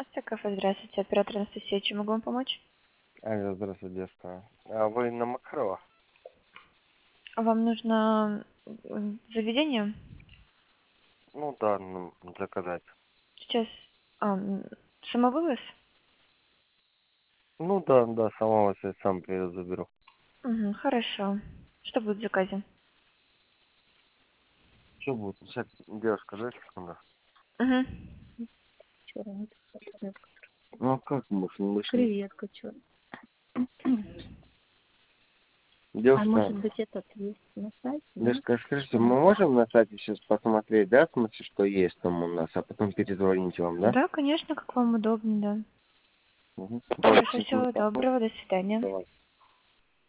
Кафе, здравствуйте. Оператор Анастасия, чем могу вам помочь? Алло, здравствуйте, девушка. А вы на Макарова? Вам нужно заведение? Ну да, заказать. Сейчас самовывоз? Ну да, да, сама вас я сам приеду, заберу. Угу, хорошо. Что будет в заказе? Что будет? Сейчас, девушка, дайте секунду. Угу. Черная креветка. Ну а как мышь? Креветка черная. А Девушка, может быть этот есть на сайте, да? девушка, скажите, мы можем на сайте сейчас посмотреть, да, в смысле, что есть там у нас, а потом перезвонить вам, да? Да, конечно, как вам удобно, да. Угу. Хорошо, всего доброго, до свидания. Давай.